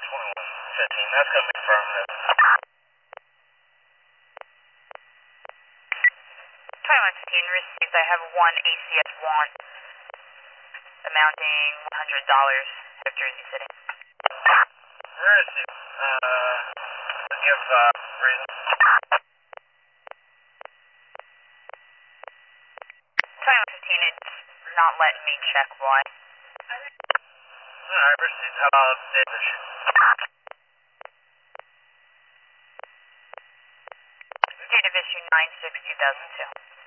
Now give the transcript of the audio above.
2115, that's coming from the 2115 received. I have one ACS want amounting $100 of Jersey City. Where is it? Give reason. 2115, it's not letting me check why. Alright, received. How about date issue? Date of issue 9/6/2002.